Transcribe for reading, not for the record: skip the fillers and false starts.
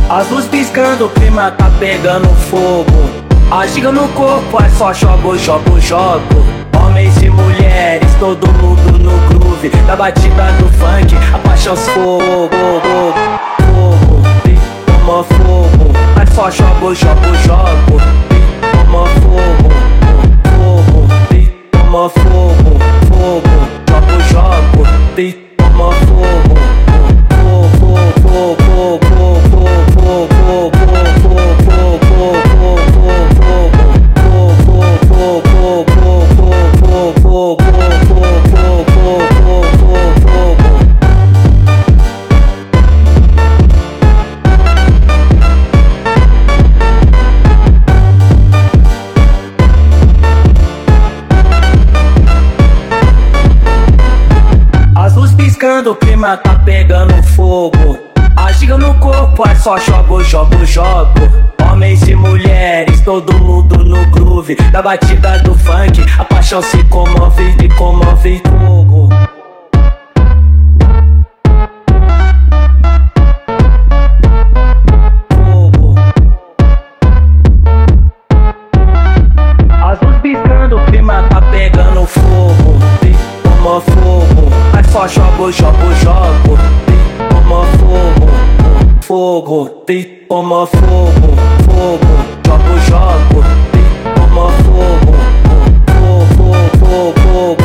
As luzes piscando, o clima tá pegando fogo. Agiga no corpo, é só jogo, jogo, jogo. Homens e mulheres, todo mundo no groove da batida do funk, a paixão se fogo, fogo, toma fogo. É só jogo, jogo, jogo. Toma fogo, fogo, toma fogo, fogo, jogo, jogo. Toma fogo, fogo, fogo, fogo, fogo, fogo, as luzes piscando, o clima tá pegando fogo. Agiga no corpo, é só jogo, jogo, jogo. Homens e mulheres, todo mundo no groove da batida do funk, a paixão se comove e comove fogo. Fogo. As luzes piscando, o clima tá pegando fogo. Toma fogo, é só jogo, jogo, jogo. Toma fogo, fogo, toma fogo, fogo, jogo, jogo. Toma fogo, fogo, fogo, fogo,